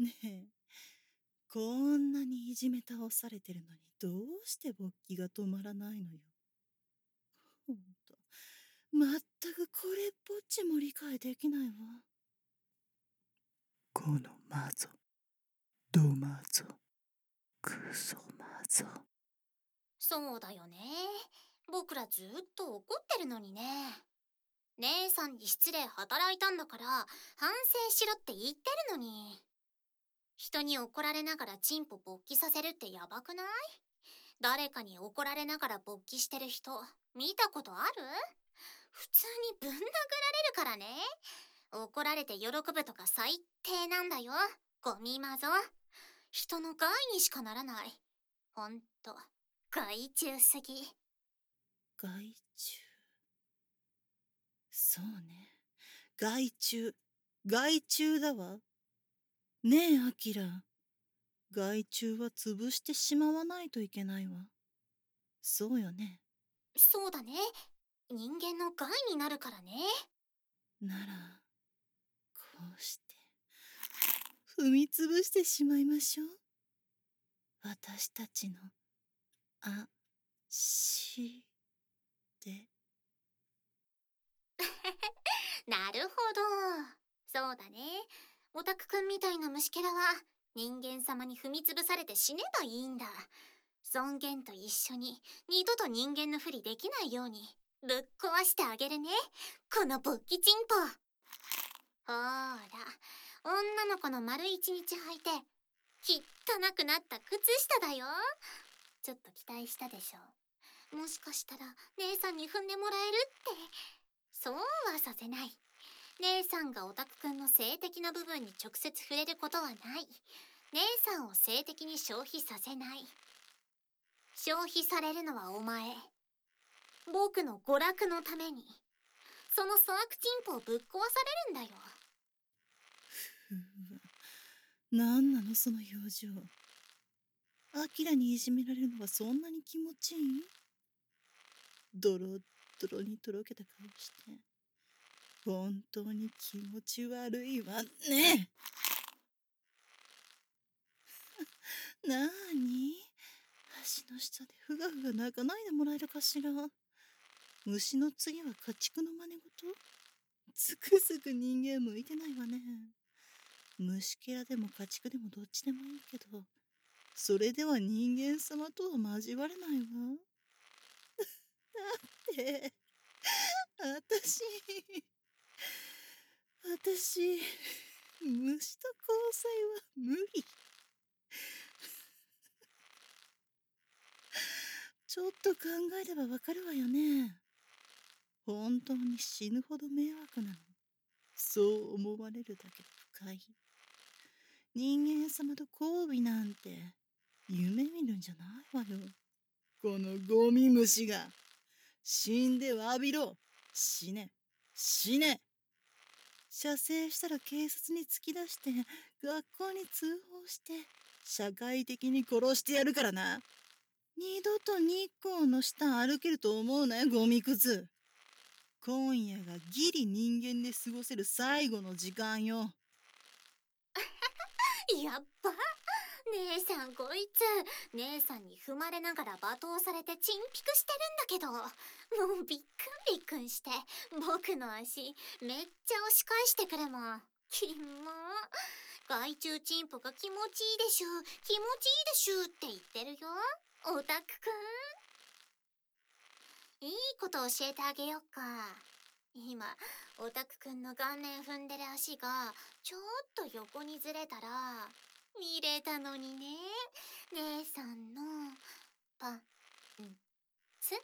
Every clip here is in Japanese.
ねえ、こんなにいじめ倒されてるのにどうして勃起が止まらないのよ。ほんと、まったくこれっぽっちも理解できないわ。このマゾ、ドマゾ、クソマゾ。 そうだよね。僕らずっと怒ってるのにね。姉さんに失礼働いたんだから反省しろって言ってるのに。人に怒られながらチンポ勃起させるってやばくない？誰かに怒られながら勃起してる人見たことある？普通にぶん殴られるからね。怒られて喜ぶとか最低なんだよ。ゴミマゾ。人の害にしかならない。ほんと、害虫すぎ。 害虫。そうね。害虫。害虫だわ。ねえ、アキラ。害虫は潰してしまわないといけないわ。そうよね。 そうだね。人間の害になるからね。 なら、こうして、踏みつぶしてしまいましょう。私たちの、あ、し、で。 なるほど。そうだね。オタクくんみたいな虫けらは人間様に踏みつぶされて死ねばいいんだ。尊厳と一緒に二度と人間のふりできないようにぶっ壊してあげるね。この勃起チンポ。ほーら、女の子の丸一日履いて汚くなった靴下だよ。ちょっと期待したでしょ。もしかしたら姉さんに踏んでもらえるって。そうはさせない。姉さんがオタクくんの性的な部分に直接触れることはない。姉さんを性的に消費させない。消費されるのはお前。僕の娯楽のために。その粗悪チンポをぶっ壊されるんだよ。 ふうわ。なんなのその表情。アキラにいじめられるのはそんなに気持ちいい？ドロッドロにとろけた顔して。本当に気持ち悪いわね。なーに？足の下でふがふが泣かないでもらえるかしら。虫の次は家畜の真似事？つくづく人間向いてないわね。虫けらでも家畜でもどっちでもいいけど、それでは人間様とは交われないわ。って、あたし、虫と交際は無理。ちょっと考えればわかるわよね。本当に死ぬほど迷惑なの。そう思われるだけで不快。人間様と交尾なんて夢見るんじゃないわよ。このゴミ虫が。死んで詫びろ。死ね。死ね。射精したら警察に突き出して学校に通報して社会的に殺してやるからな。二度と日光の下歩けると思うなよ、ゴミくず。今夜がギリ人間で過ごせる最後の時間よ。 やっば。姉さんこいつ、姉さんに踏まれながら罵倒されてチンピクしてるんだけど、もうびっくんびっくんして、僕の足めっちゃ押し返してくるもん。きも害虫チンポが気持ちいいでしゅ、気持ちいいでしゅって言ってるよ。オタクくん、いいこと教えてあげよっか。今、オタクくんの顔面踏んでる足がちょっと横にずれたら見れたのにね。姉さんのパンツ。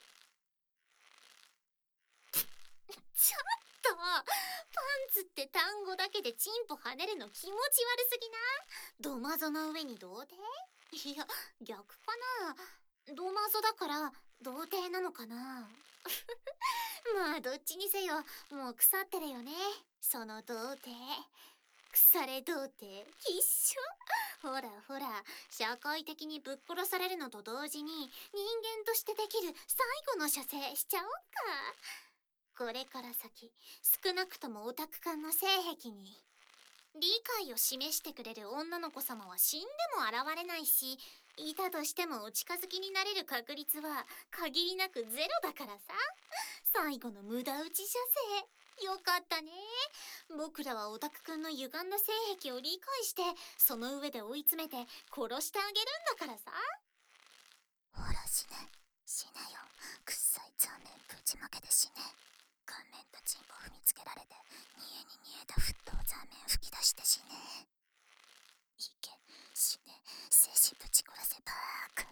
ちょっとパンツって単語だけでチンポ跳ねるの気持ち悪すぎな。ドマゾの上に童貞？いや、逆かな。ドマゾだから童貞なのかな。まあどっちにせよもう腐ってるよね、その童貞。腐れ童貞必勝。ほらほら、社会的にぶっ殺されるのと同時に人間としてできる最後の射精しちゃおうか。これから先少なくともオタク感の性癖に理解を示してくれる女の子様は死んでも現れないし、いたとしてもお近づきになれる確率は限りなくゼロだからさ。最後の無駄打ち射精、よかったね。僕らはオタクくんの歪んだ性癖を理解して、その上で追い詰めて殺してあげるんだからさ。 ほら死ね、死ねよ。くっさい残念ぶちまけて死ね。顔面とチンポ踏みつけられて、煮えに煮えた沸騰残面吹き出して死ね。いけ、死ね、精子ぶち殺せばーく。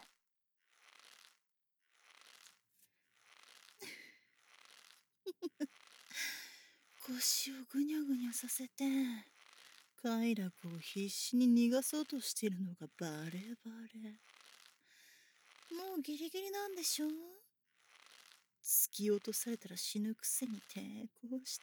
腰をぐにゃぐにゃさせて快楽を必死に逃がそうとしているのがバレバレ。もうギリギリなんでしょ。突き落とされたら死ぬくせに抵抗して、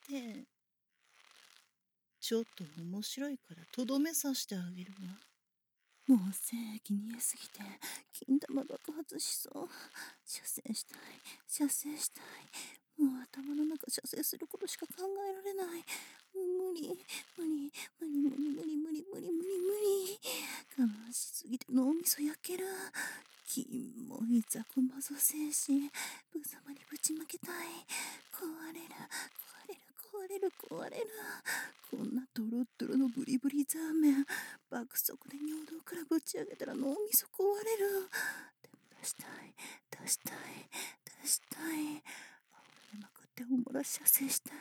ちょっと面白いからとどめさしてあげるわ。もう精液煮えすぎて金玉爆発しそう。射精したい、射精したい。もう頭の中射精することしか考えられない。もう無理無理無理無理無理無理無理無理無理。我慢しすぎて脳みそ焼ける。キモい雑魚マゾ精子、ぶざまにぶちまけたい。壊れる壊れる壊れる壊れる。こんなドロッドロのブリブリザーメン、爆速で尿道からぶち上げたら脳みそ壊れる。でも出したい出したい出したい。あふれまくっておもらし射精したい。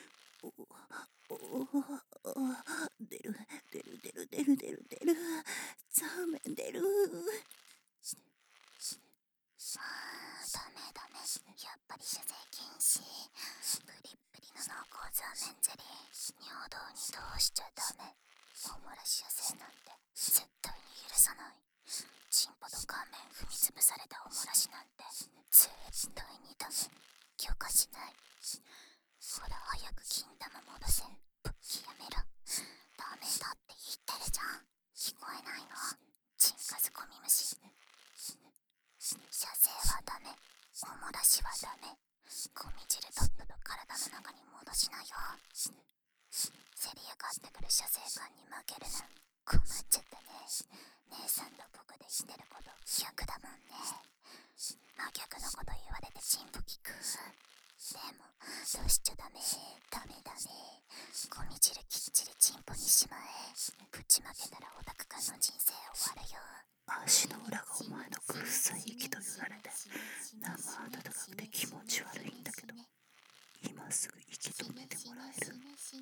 出る出る出る出る出る出る。ザーメン出る。死ね死ね死ね。 ダメダメ、やっぱり射精禁止。プリップリの濃厚ザーメンゼリー、尿道に通しちゃダメ。おもらし射精なんて絶対に許さない。チンポと顔面踏みつぶされたおもらしなんて絶対にダメ。許可しない。ほら早く金玉戻せ。ぶっきやめろ。ダメだって言ってるじゃん。聞こえないの？チンカズゴミ虫。射精はダメ、おもらしはダメ。ゴミ汁とっとと体の中に戻しなよ。せり上がってくる射精感に負けるな。困っちゃったね。姉さんと僕で言ってること逆だもんね。真逆のこと言われてチンポ聞く。でもどうしちゃダメダメダメ。ゴミ汁きっちりチンポにしまえ。ぶちまけたらオタク感の人生終わるよ。 足の裏がお前のくっさい息と言われて生温かくて気持ち悪いんだけど、今すぐ息止めてもらえる？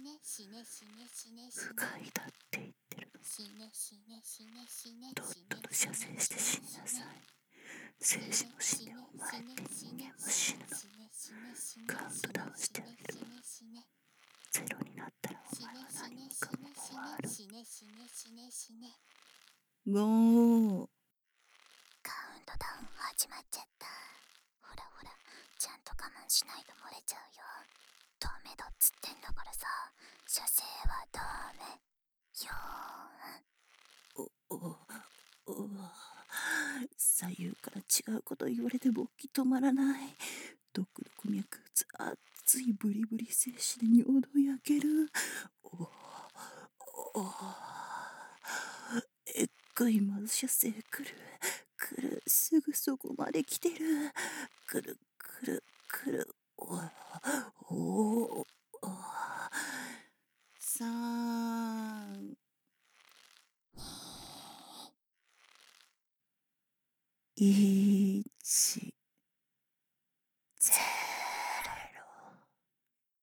不快だって言ってるの。とっとと射精して死になさい。精子も死んでお前って人間も死ぬの。カウントダウンしてあげるわ。ゼロになったらお前は何もかも終わる。5、 カウントダウン始まっちゃった。ほらほら、ちゃんと我慢しないと漏れちゃうよ。ダメだっつってんだからさ。射精はダメよ左右から違うこと言われて勃起止まらない。ドクドク脈打つ熱いブリブリ精子で尿道焼ける。えっかいまず射精来るすぐそこまで来てる。来る3、1、0。